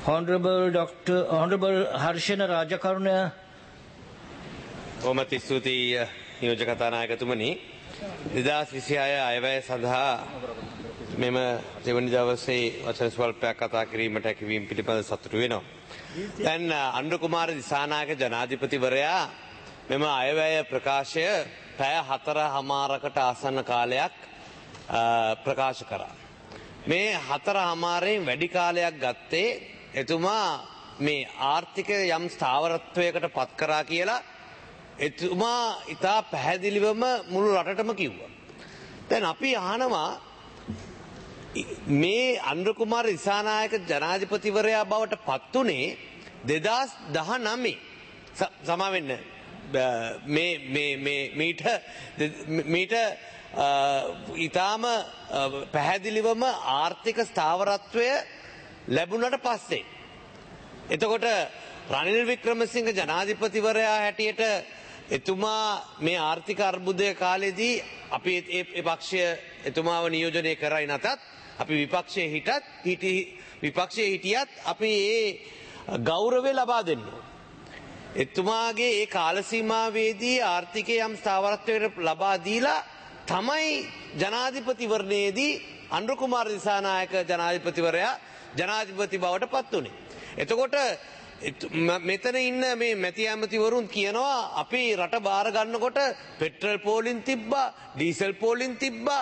Honorable Harshana Rajakaruna. ඔමති ස්තුතියි නියෝජක කතානායකතුමනි 2026 අයවැය සඳහා මෙම දෙවනි දවසේ වචන ස්වල්පයක් කතා කිරීමට හැකිවීම පිළිබඳ සතුටු වෙනවා. දැන් අනුර කුමාර දිසානායක ජනාධිපතිවරයා මෙම අයවැය ප්‍රකාශය පැය 4:00කට ආසන්න කාලයක් ප්‍රකාශ කරා. මේ 4:00න් වැඩි කාලයක් ගත්තේ එතුමා මේ ආර්ථිකය යම් ස්ථාවරත්වයකට පත් කරා කියලා එතුමා ඉතා පැහැදිලිවම මුළු රටටම කිව්වා. දැන් අපි අහනවා මේ අනුර කුමාර දිසානායක ජනාධිපතිවරයා බවට පත් උනේ 2019 සමාවෙන්න මීට ඉතාම පැහැදිලිවම ආර්ථික ස්ථාවරත්වය ලැබුණට පස්සේ. එතකොට රනිල් වික්‍රමසිංහ ජනාධිපතිවරයා හැටියට එතුමා මේ ආර්ථික අර්බුදය කාලෙදී අපි ඒ පක්ෂය එතුමාව නියෝජනය කරයි නැතත් අපි විපක්ෂයේ හිටියත් අපි ඒ ගෞරවය ලබා දෙන්න. එතුමාගේ ඒ කාල සීමාවේදී ආර්ථිකය යම් ස්ථාවරත්වයකට ලබා දීලා තමයි ජනාධිපතිවරණයේදී අනුර කුමාර දිසානායක ජනාධිපතිවරයා ජනාධිපති බවට පත් වුණේ. එතකොට මෙතන ඉන්න මේ මැති ඇමතිවරුන් කියනවා අපි රට බාර ගන්නකොට පෙට්‍රල් පෝලින් තිබ්බා, ඩීසල් පෝලින් තිබ්බා,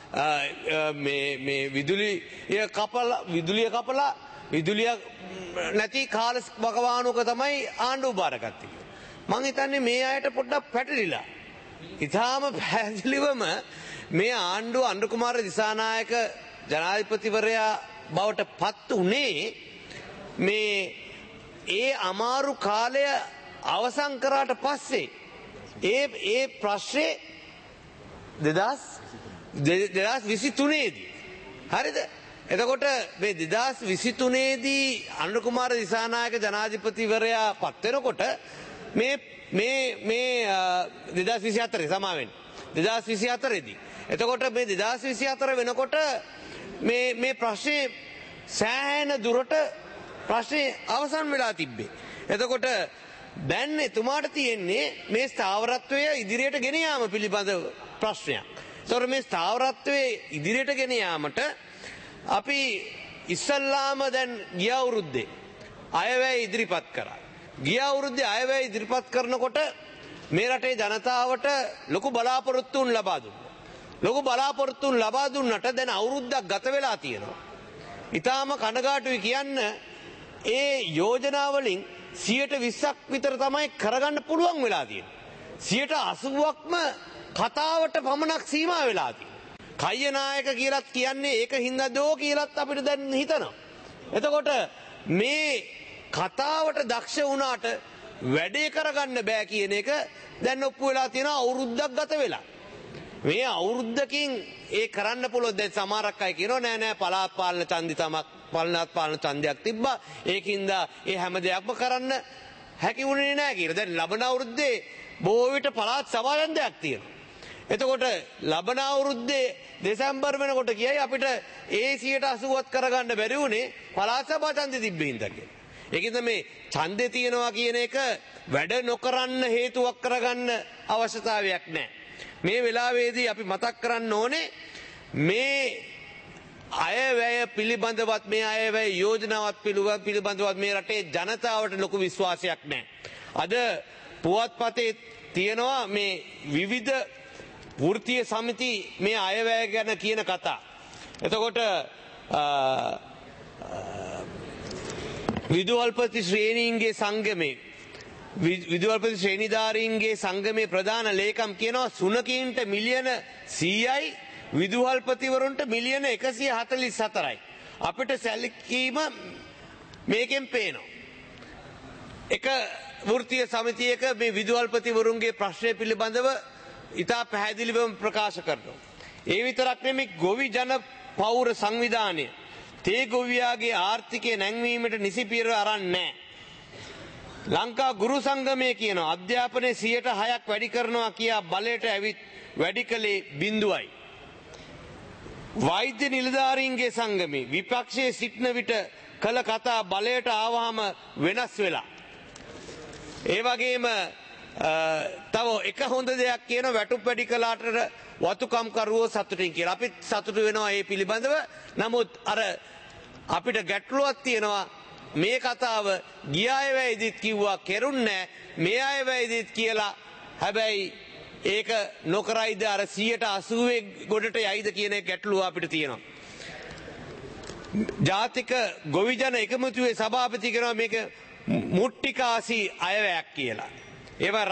මේ විදුලිය කපලා විදුලිය නැති කාල වකවානුවක තමයි ආණ්ඩුව බාරගත්තේ. මං හිතන්නේ මේ අයට පොඩ්ඩක් පැටලිලා. ඉතාම පැහැදිලිවම මේ ආණ්ඩුව අනුර කුමාර දිසානායක ජනාධිපතිවරයා බවට පත් උනේ මේ ඒ අමාරු කාලය අවසන් කරාට පස්සේ ඒ ප්‍රශ්නේ 2023 දී හරිද? එතකොට මේ 2023 දී අනුර කුමාර දිසානායක ජනාධිපතිවරයා පත් වෙනකොට මේ 2024 සමාවෙන්න 2024 දී. එතකොට මේ 2024 වෙනකොට මේ ප්‍රශ්නේ සෑහෙන දුරට ප්‍රශ්නේ අවසන් වෙලා තිබ්බේ. එතකොට දැන් එතුමාට තියෙන්නේ මේ ස්ථාවරත්වය ඉදිරියට ගෙන යාම පිළිබඳ ප්‍රශ්නයක්. ඒතකොට මේ ස්ථාවරත්වයේ ඉදිරියට ගෙන යාමට අපි ඉස්සල්ලාම දැන් ගිය අවුරුද්දේ අයවැය ඉදිරිපත් කරා. ගිය අවුරුද්දේ අයවැය ඉදිරිපත් කරනකොට මේ රටේ ජනතාවට ලොකු බලාපොරොත්තුන් ලබා දුන්නා. ලොකු බලාපොරොත්තුන් ලබා දුන්නට දැන් අවුරුද්දක් ගත වෙලා තියෙනවා. ඊටාම කනගාටුයි කියන්න ඒ යෝජනාවලින් 20%ක් විතර තමයි කරගන්න පුළුවන් වෙලා තියෙන්නේ. 80%ක්ම කතාවට පමණක් සීමා වෙලා තියෙනවා. කයනායක කියලාත් කියන්නේ ඒක හින්දාදෝ කියලාත් අපිට දැන් හිතනවා. එතකොට මේ කතාවට දක්ෂ වුණාට වැඩේ කරගන්න බෑ කියන එක දැන් ඔප්පු වෙලා තියෙනවා අවුරුද්දක් ගත වෙලා. මේ අවුරුද්දකින් ඒ කරන්න පුළුවන්. දැන් සමහරක් අය කියනවා නෑ පළාත් පාලන පාලන ඡන්දයක් තිබ්බා ඒකින්ද ඒ හැම දෙයක්ම කරන්න හැකි වුණේ නෑ කියලා. දැන් ලබන අවුරුද්දේ බොහෝ විට පළාත් සභා ඡන්දයක් තියෙනවා. එතකොට ලබන අවුරුද්දේ දෙසැම්බර් වෙනකොට කියයි අපිට ඒ 80%වත් කරගන්න බැරි වුණේ පළාත් සභා ඡන්දෙ තිබ්බ හින්දා කියලා. ඒකින්ද මේ ඡන්දේ තියනවා කියන එක වැඩ නොකරන්න හේතුවක් කරගන්න අවශ්‍යතාවයක් නෑ. මේ වෙලාවේදී අපි මතක් කරන්න ඕනේ මේ අයවැය පිළිබඳවත් මේ අයවැය යෝජනාවත් පිළිබඳවත් මේ රටේ ජනතාවට ලොකු විශ්වාසයක් නැහැ. අද පුවත්පතේ තියෙනවා මේ විවිධ වෘත්තීය සමිති මේ අයවැය ගැන කියන කතා. එතකොට විදුහල්පති ශ්‍රේණීන්ගේ සංගමේ විදුහල්පති ශ්‍රේණිධාරීන්ගේ සංගමේ ප්‍රධාන ලේකම් කියනවා සුනකීන්ට මිලියන 100යි විදුහල්පතිවරුන්ට මිලියන 144යි. අපිට සැලකීම මේකෙන් පේනවා. එක වෘත්තීය සමිතියක මේ විදුහල්පතිවරුන්ගේ ප්‍රශ්නය පිළිබඳව ඉතා පැහැදිලිවම ප්‍රකාශ කරනවා. ඒ විතරක් නෙමෙයි ගොවි ජන පෞර සංවිධානය තේ ගොවියාගේ ආර්ථිකය නැංවීමට නිසි පියවර අරන් නැහැ. ලංකා ගුරු සංගමය කියනවා අධ්‍යාපනයේ 6% වැඩි කරනවා කියා බලයට ඇවිත් වැඩි කළේ 0යි. වෛද්‍ය නිලධාරීන්ගේ සංගමේ විපක්ෂයේ සිටින විට කළ කතා බලයට ආවහම වෙනස් වෙලා. ඒ වගේම තව එක හොඳ දෙයක් කියන වැටුප් වැඩි කළාට වතුකම්කරුවෝ සතුටින් කියලා. අපිත් සතුටු වෙනවා ඒ පිළිබඳව. නමුත් අර අපිට ගැටලුවක් තියෙනවා මේ කතාව ගිය අයවැයිදිත් කිව්වා කෙරුන්නේ මේ අයවැයිදිත් කියලා. හැබැයි ඒක නොකරයිද අර 80% ගොඩට යයිද කියන ගැටලුව අපිට තියෙනවා. ජාතික ගොවිජන එකමුතුවේ සභාපති කරනවා මේක මුට්ටිකාසී අයවැයක් කියලා. ඒවා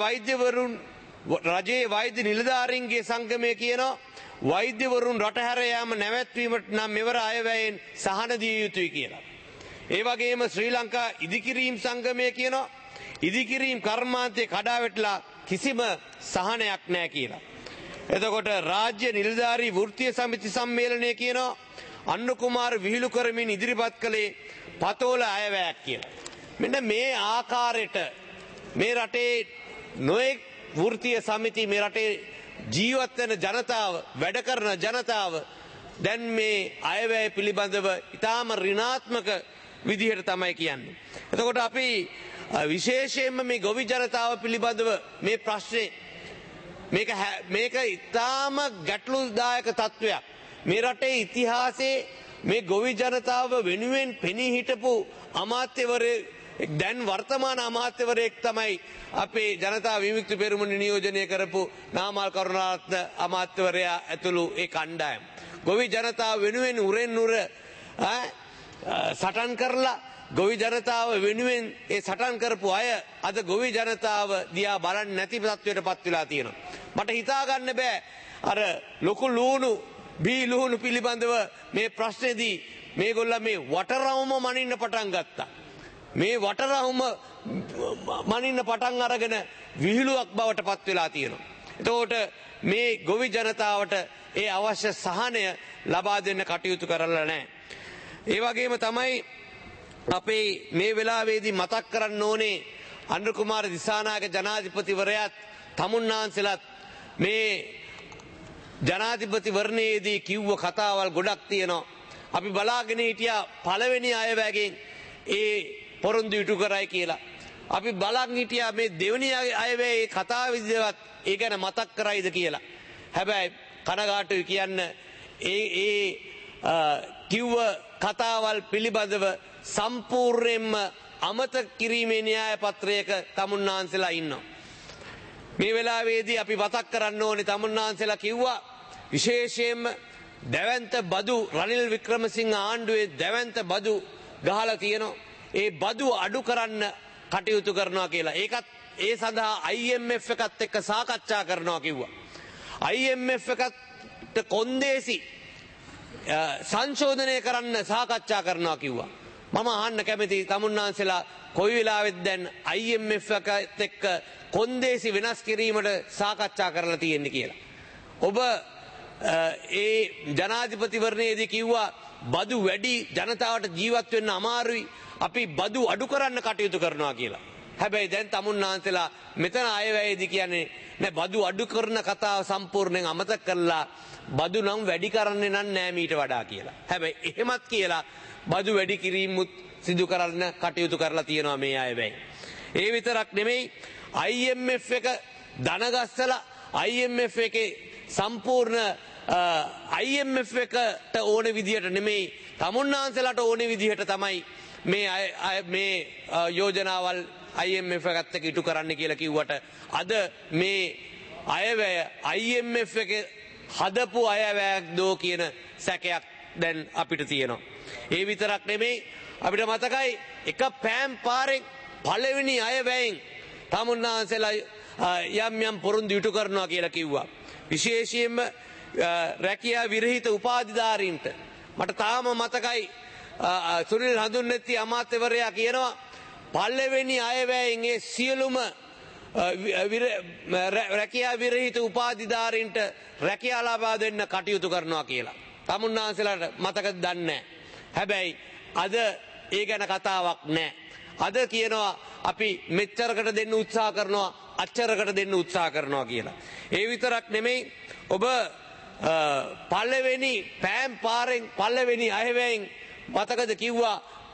රජයේ වෛද්‍ය නිලධාරීන්ගේ සංගමය කියනවා වෛද්‍යවරුන් රට හැර යාම නැවැත්වීමට නම් මෙවර අයවැයෙන් සහන දිය යුතුයි කියලා. ඒ වගේම ශ්‍රී ලංකා ඉදිකිරීම් සංගමය කියනවා ඉදිකිරීම් කර්මාන්තයේ කඩාවැටලා කිසිම සහනයක් නැහැ කියලා. එතකොට රාජ්‍ය නිලධාරී වෘත්තීය සමිති සම්මේලනය කියනවා අන්න කුමාර විහිළු කරමින් ඉදිරිපත් කළේ පතෝල අයවැයක් කියලා. මෙන්න මේ ආකාරයට මේ රටේ නොයෙක් වෘත්තීය සමිති මේ රටේ ජීවත් වෙන ජනතාව වැඩ කරන ජනතාව දැන් මේ අයවැය පිළිබඳව ඉතාම ඍණාත්මක විදිහට තමයි කියන්නේ. එතකොට අපි විශේෂයෙන්ම මේ ගොවි ජනතාව පිළිබඳව මේ ප්‍රශ්නේ මේක ඉතාම ගැටලුදායක තත්වයක්. මේ රටේ ඉතිහාසයේ මේ ගොවි ජනතාව වෙනුවෙන් පෙනී හිටපු අමාත්‍යවරයෙක් දැන් වර්තමාන අමාත්‍යවරයෙක් තමයි අපේ ජනතා විමුක්ති පෙරමුණ නියෝජනය කරපු නාමල් කරුණාරත්න අමාත්‍යවරයා ඇතුළු ඒ කණ්ඩායම. ගොවි ජනතාව වෙනුවෙන් උරෙන් උර සටන් කරලා ගොවි ජනතාව වෙනුවෙන් ඒ සටන් කරපු අය අද ගොවි ජනතාව දිහා බලන්නේ නැති තත්වයට පත් වෙලා තියෙනවා. මට හිතා ගන්න බෑ අර ලොකු ලුණු බී ලුණු පිළිබඳව මේ ප්‍රශ්නේදී මේගොල්ලෝ මේ වටරවුම මනින්න පටන් ගත්තා. මේ වටරවුම මනින්න පටන් අරගෙන විහිළුවක් බවට පත් වෙලා තියෙනවා. එතකොට මේ ගොවි ජනතාවට ඒ අවශ්‍ය සහනය ලබා දෙන්න කටයුතු කරලා නැහැ. ඒ වගේම තමයි අපේ මේ වෙලාවේදී මතක් කරන්න ඕනේ අනුර කුමාර දිසානායක ජනාධිපතිවරයාත් තමුන්නාන්සලත් මේ ජනාධිපතිවරණයේදී කිව්ව කතාවල් ගොඩක් තියෙනවා. අපි බලාගෙන හිටියා පළවෙනි අයවැයෙන් ඒ පොරොන්දු ඉටු කරයි කියලා. අපි බලන් හිටියා මේ දෙවෙනි අයවැයේ කතාව විදිහවත් ඒ ගැන මතක් කරයිද කියලා. හැබැයි කනගාටුයි කියන්න ඒ කිව්ව කතාවල් පිළිබඳව සම්පූර්ණයෙන්ම අමතක කිරීමේ න්‍යාය පත්‍රයක තමුන්නාන්සලා ඉන්නවා. මේ වෙලාවේදී අපි මතක් කරන්න ඕනේ තමුන්නාන්සලා කිව්වා විශේෂයෙන්ම දැවැන්ත බදු රනිල් වික්‍රමසිංහ ආණ්ඩුවේ දැවැන්ත බදු ගහලා තියෙනවා. ඒ බදු අඩු කරන්න කටයුතු කරනවා කියලා. ඒකත් ඒ සඳහා IMF එකත් එක්ක සාකච්ඡා කරනවා කිව්වා. IMF එකට කොන්දේසි සංශෝධනය කරන්න සාකච්ඡා කරනවා කිව්වා. මම අහන්න කැමති තමුන්නාන්සලා කොයි වෙලාවෙත් දැන් IMF එකත් එක්ක කොන්දේසි වෙනස් කිරීමට සාකච්ඡා කරලා තියෙන්නේ කියලා. ඔබ ඒ ජනාධිපතිවරණයේදී කිව්වා බදු වැඩි ජනතාවට ජීවත් වෙන්න අමාරුයි අපි බදු අඩු කරන්න කටයුතු කරනවා කියලා. හැබැයි දැන් තමුන්නාන්සලා මෙතන අයවැයේදී කියන්නේ නෑ බදු අඩු කරන කතාව සම්පූර්ණයෙන් අමතක කරලා බදු නම් වැඩි කරන්නේ නෑ මීට වඩා කියලා. හැබැයි එහෙමත් කියලා බදු වැඩි කිරීමුත් සිදු කරන්න කටයුතු කරලා තියෙනවා මේ අයවැය. ඒ විතරක් නෙමෙයි IMF එක ධනගස්සලා IMF එකේ සම්පූර්ණ IMF එකට ඕන විදිහට නෙමෙයි තමුන්නාන්සලාට ඕන විදිහට තමයි මේ යෝජනාවල් IMF එකත් එක්ක ඉටු කරන්න කියලා කිව්වට අද මේ අයවැය IMF එක හදපු අයවැයක් දෝ කියන සැකයක් දැන් අපිට තියෙනවා. ඒ විතරක් නෙමෙයි අපිට මතකයි එක පෑම් පාරෙන් පළවෙනි අයවැයෙන් තමුන්නාන්සලා යම් පොරොන්දු ඉටු කරනවා කියලා කිව්වා. විශේෂයෙන්ම රැකියා විරහිත උපාධිධාරීන්ට මට තාම මතකයි සුනිල් හඳුන්නැති අමාත්‍යවරයා කියනවා පළවෙනි අයවැයෙන් ඒ සියලුම රැකියා විරහිත උපාධිධාරීන්ට රැකියා ලබා දෙන්න කටයුතු කරනවා කියලා. තමුන්නාන්සලාට මතකද දන්නේ නැහැ. හැබැයි අද ඒ ගැන කතාවක් නැහැ. අද කියනවා අපි මෙච්චරකට දෙන්න උත්සාහ කරනවා අච්චරකට දෙන්න උත්සාහ කරනවා කියලා. ඒ විතරක් නෙමෙයි ඔබ පළවෙනි පෑම් පාරෙන් පළවෙනි අයවැයෙන් මතකද කිව්වා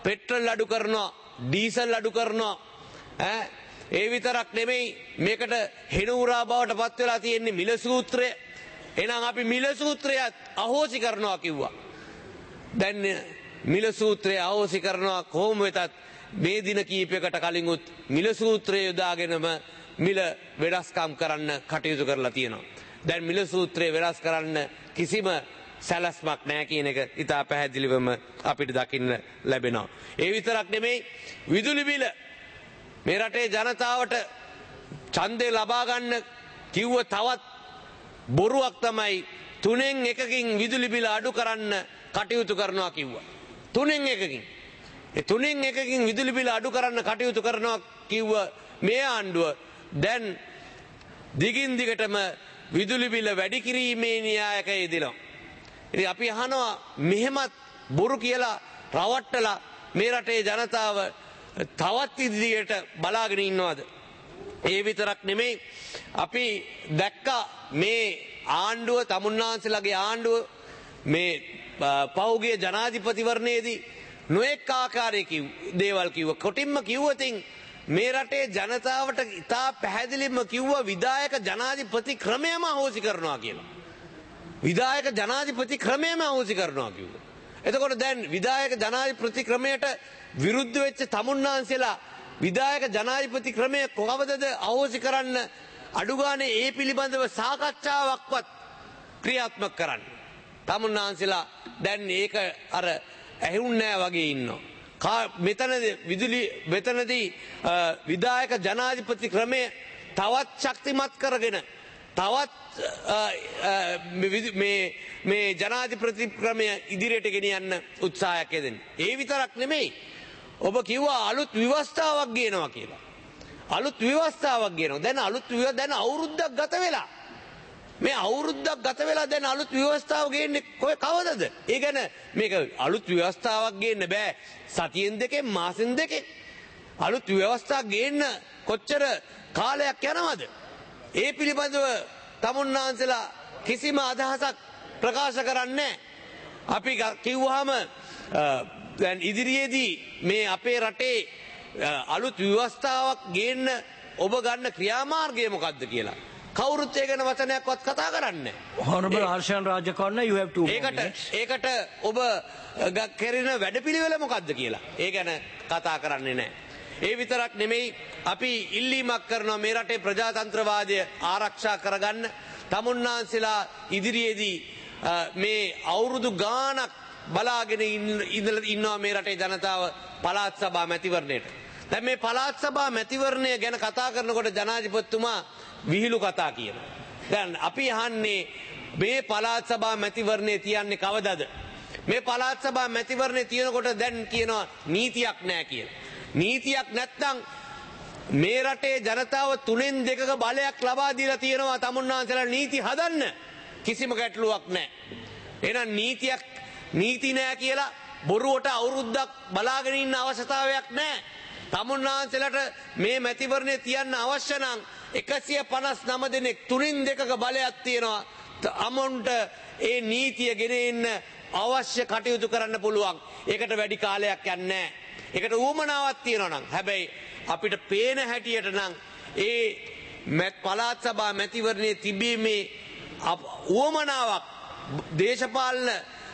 පෙට්‍රල් අඩු කරනවා, ඩීසල් අඩු කරනවා. ඒ විතරක් නෙමෙයි මේකට හෙනඋරා බවට පත් වෙලා තියෙන්නේ මිල සූත්‍රය. එහෙනම් අපි මිල සූත්‍රයත් අහෝසි කරනවා කිව්වා. දැන් මිල සූත්‍රය අහෝසි කරනවා කොහොම වෙතත් මේ දින කීපයකට කලින්ුත් මිල සූත්‍රය යොදාගෙනම මිල වෙනස්කම් කරන්න කටයුතු කරලා තියෙනවා. දැන් මිල සූත්‍රය වෙනස් කරන්න කිසිම සැලැස්මක් නැහැ කියන එක ඉතා පැහැදිලිවම අපිට දකින්න ලැබෙනවා. ඒ විතරක් නෙමෙයි විදුලි බිල මේ රටේ ජනතාවට ඡන්දය ලබා ගන්න කිව්ව තවත් බොරුවක් තමයි 3න් 1කින් විදුලි බිල අඩු කරන්න කටයුතු කරනවා කිව්වා. 3න් 1කින්. ඒ 3න් 1කින් විදුලි බිල අඩු කරන්න කටයුතු කරනවා කිව්ව මේ ආණ්ඩුව දැන් දිගින් දිගටම විදුලි බිල වැඩි කිරීමේ න්‍යායක යෙදෙනවා. ඉතින් අපි අහනවා මෙහෙමත් බොරු කියලා රවට්ටලා මේ රටේ ජනතාව තවත් ඉදිරියට බලාගෙන ඉන්නවද? ඒ විතරක් නෙමෙයි අපි දැක්කා මේ ආණ්ඩුව තමුන්නාන්සේලාගේ ආණ්ඩුව මේ පෞගේ ජනාධිපතිවරණයේදී නොඑක ආකාරයකින් දේවල් කිව්ව. කොටින්ම කිව්වතින් මේ රටේ ජනතාවට ඉතා පැහැදිලිවම කිව්වා විධායක ජනාධිපති ක්‍රමයම අහෝසි කරනවා කියලා. විධායක ජනාධිපති ක්‍රමයම අහෝසි කරනවා කිව්වා. එතකොට දැන් විධායක ජනාධිපති ක්‍රමයට විරුද්ධ වෙච්ච තමුන්නාන්සේලා විධායක ජනාධිපති ක්‍රමය කොහොමද අහෝසි කරන්න අඩු ගානේ ඒ පිළිබඳව සාකච්ඡාවක්වත් ක්‍රියාත්මක කරන්න. තමුන්නාන්සේලා දැන් ඒක අර ඇහුන්නේ නැහැ වගේ ඉන්නවා. මෙතනදී විධායක ජනාධිපති ක්‍රමය තවත් ශක්තිමත් කරගෙන තවත් මේ ජනාධිපති ක්‍රමය ඉදිරියට ගෙනියන්න උත්සාහයක් යෙදෙන. ඒ විතරක් නෙමෙයි ඔබ කිව්වා අලුත් ව්‍යවස්ථාවක් ගේනවා කියලා. අලුත් ව්‍යවස්ථාවක් ගේනවා. දැන් අවුරුද්දක් ගත වෙලා. මේ අවුරුද්දක් ගත වෙලා දැන් අලුත් ව්‍යවස්ථාවක් ගේන්නේ කවදද? ඒ කියන්නේ මේක අලුත් ව්‍යවස්ථාවක් ගේන්න බෑ සතියෙන් දෙකෙන් මාසෙන් දෙකෙන්. අලුත් ව්‍යවස්ථාවක් ගේන්න කොච්චර කාලයක් යනවද? ඒ පිළිබඳව තමුන්නාන්සලා කිසිම අදහසක් ප්‍රකාශ කරන්නේ අපි කිව්වහම දැන් ඉදිරියේදී මේ අපේ රටේ අලුත් ව්‍යවස්ථාවක් ගේන්න ඔබ ගන්න ක්‍රියාමාර්ගය මොකක්ද කියලා කවුරුත් ඒ ගැන වචනයක්වත් කතා කරන්නේ නැහැ. Honorable Harshan Rajakarna, you have 2 minutes. ඒකට ඔබ කෙරෙන වැඩපිළිවෙල මොකක්ද කියලා ඒ ගැන කතා කරන්නේ නැහැ. ඒ විතරක් නෙමෙයි අපි ඉල්ලීමක් කරනවා මේ රටේ ප්‍රජාතන්ත්‍රවාදය ආරක්ෂා කරගන්න. තමුන්නාන්සලා ඉදිරියේදී මේ අවුරුදු ගාණක් බලාගෙන ඉන්නවා මේ රටේ ජනතාව පළාත් සභා මැතිවරණයට. දැන් මේ පළාත් සභා මැතිවරණය ගැන කතා කරනකොට ජනාධිපතිතුමා විහිළු කතා කියනවා. දැන් අපි අහන්නේ මේ පළාත් සභා මැතිවරණය තියන්නේ කවදද? මේ පළාත් සභා මැතිවරණය තියනකොට දැන් කියනවා නීතියක් නැහැ කියලා. නීතියක් නැත්නම් මේ රටේ ජනතාව 3න් 2ක බලයක් ලබා දීලා තියෙනවා තමුන්නාන්සලා නීති හදන්න කිසිම ගැටලුවක් නැහැ. එහෙනම් නීති නැහැ කියලා බොරුවට අවුරුද්දක් බලාගෙන ඉන්න අවශ්‍යතාවයක් නැහැ. තමුන්නාන්සලාට මේ මැතිවරණය තියන්න අවශ්‍ය නම් 159 දෙනෙක් 3න් 2ක බලයක් තියෙනවා. අමුන්ට ඒ නීතිය ගෙන එන්න අවශ්‍ය කටයුතු කරන්න පුළුවන්. ඒකට වැඩි කාලයක් යන්නේ නැහැ. ඒකට උවමනාවක් තියෙනවා නම් හැබැයි අපිට පේන හැටියට නම් ඒ පළාත් සභා මැතිවරණයේ තිබීමේ උවමනාවක් දේශපාලන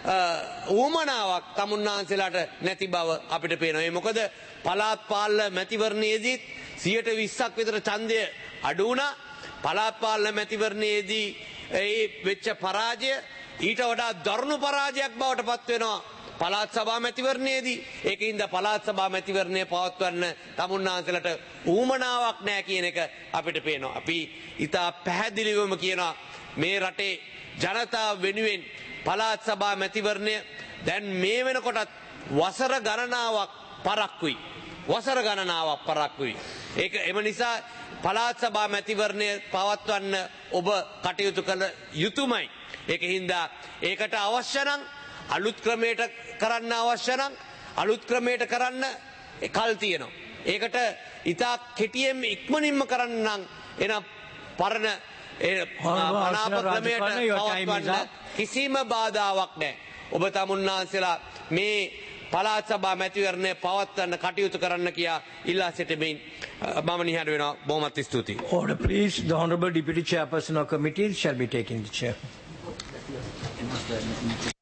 උවමනාවක් තමුන්නාන්සලාට නැති බව අපිට පේනවා. ඒ මොකද පළාත් පාලන මැතිවරණයේදී 20%ක් විතර ඡන්දය අඩු වුණා. පළාත් පාලන මැතිවරණයේදී ඒ වෙච්ච පරාජය ඊට වඩා දරුණු පරාජයක් බවට පත් වෙනවා පළාත් සභා මැතිවරණයේදී. ඒකින්ද පළාත් සභා මැතිවරණය පවත්වන්න තමුන්නාන්සලට ඌමනාවක් නැහැ කියන එක අපිට පේනවා. අපි ඉතා පැහැදිලිවම කියනවා මේ රටේ ජනතාව වෙනුවෙන් පළාත් සභා මැතිවරණය දැන් මේ වෙනකොටත් වසර ගණනාවක් පරක්කුයි. වසර ගණනාවක් පරක්කුයි. ඒක එම නිසා පළාත් සභා මැතිවරණය පවත්වන්න ඔබ කටයුතු කළ යුතුමයි. ඒක හින්දා ඒකට අවශ්‍ය නම් අලුත් ක්‍රමයට කරන්න අවශ්‍ය නම් අලුත් ක්‍රමයට කරන්න කල් තියෙනවා. ඒකට ඉතා කෙටියෙන් ඉක්මනින්ම කරන්න නම් එන පරණ අනාප ක්‍රමයට පවත්වන්න කිසිම බාධාවක් නැහැ. ඔබ තමුන්නාන්සලා මේ පළාත් සභා මැතිවරණය පවත්වන්න කටයුතු කරන්න කියා ඉල්ලා සිටිමින් මම නිහඬ වෙනවා. බොහොමත් ස්තුතියි. Order, please. The Honorable Deputy Chairperson of Committee shall be taking the chair.